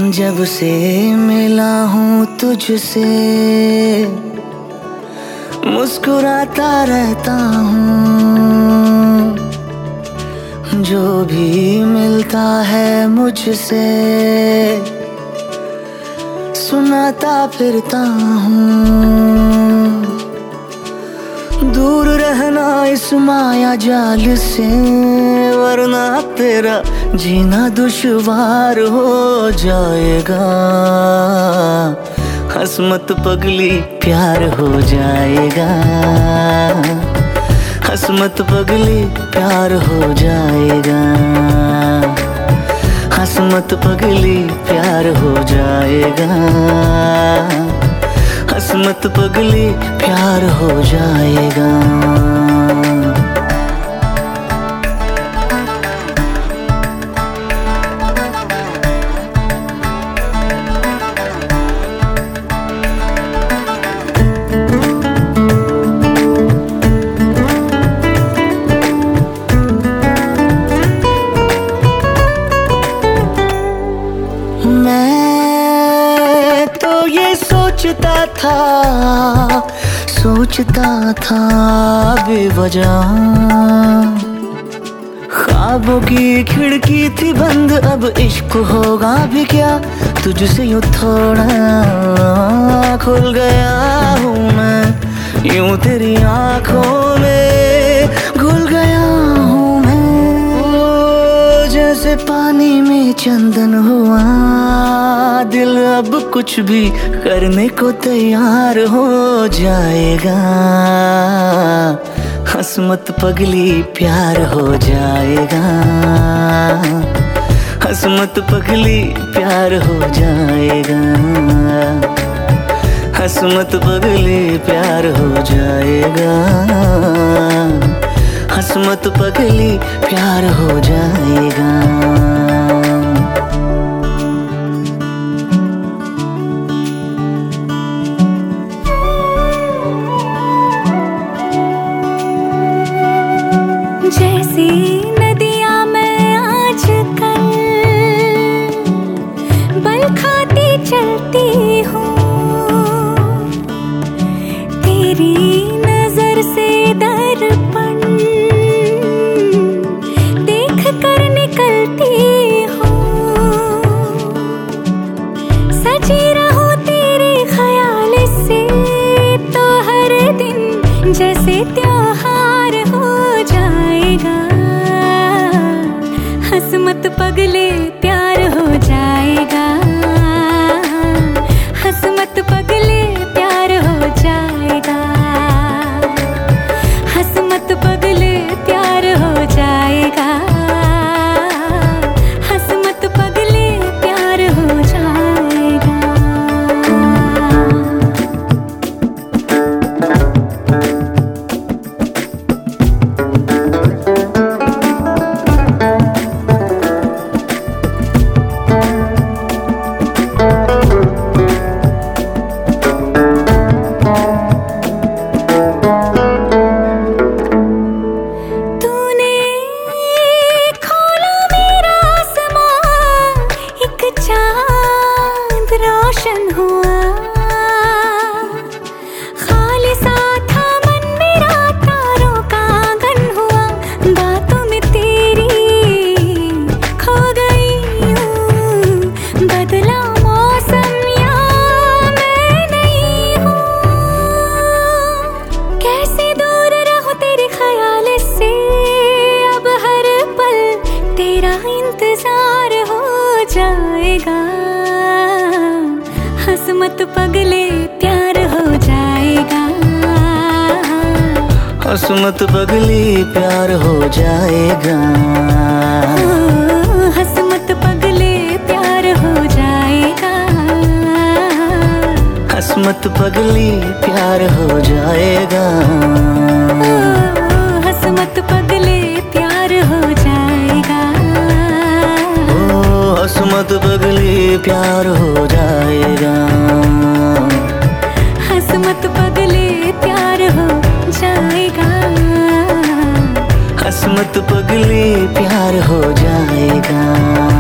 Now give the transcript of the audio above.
जब से मिला हूँ तुझसे मुस्कुराता रहता हूँ। जो भी मिलता है मुझसे सुनाता फिरता हूँ। दूर रहना इस माया जाल से, वरना तेरा जीना दुश्वार हो जाएगा। हंस मत पगली प्यार हो जाएगा। हंस मत पगली प्यार हो जाएगा। हंस मत पगली प्यार हो जाएगा। हंस मत पगली प्यार हो जाएगा। मैं तो ये सोचता था बेवजह। ख्वाबों की खिड़की थी बंद, अब इश्क होगा भी क्या। तुझसे यूं थोड़ा खुल गया हूँ मैं, यूं तेरी आंखों में घुल गया हूँ मैं। ओ जैसे पानी में चंदन हुआ, दिल अब कुछ भी करने को तैयार हो जाएगा। हंस मत पगली प्यार हो जाएगा। हंस मत पगली प्यार हो जाएगा। हंस मत पगली प्यार हो जाएगा। हंस मत पगली प्यार हो जाएगा। जैसी नदियाँ मैं आजकल बल खाती चलती हूँ, तेरी नजर से दर्पण देख कर निकलती हूँ। सजी रहूं तेरे ख्याल से तो हर दिन जैसे त्योहार हो जाएगा। हंस मत पगले प्यार हो जाएगा। हंस मत पगले प्यार हो जाएगा। हंस मत पगले प्यार हो जाएगा। हंस मत पगले प्यार हो जाएगा। रोशन हुआ खालिसा था मन मेरा, तारों का आंगन हुआ। बातों में तेरी खो गई हूँ, बदला मौसम या मैं नहीं हूँ। कैसे दूर रहूं तेरे ख्याल से, अब हर पल तेरा इंतजार हो जाएगा। हंस मत पगले प्यार हो जाएगा। हंस मत पगली प्यार हो जाएगा। हंस मत पगले प्यार हो जाएगा। हंस मत पगली प्यार हो जाएगा। हंस मत पगले प्यार हो जाएगा। हंस मत पगली प्यार हो जाएगा। हंस मत पगले प्यार हो जाएगा। हंस मत पगली प्यार हो जाएगा।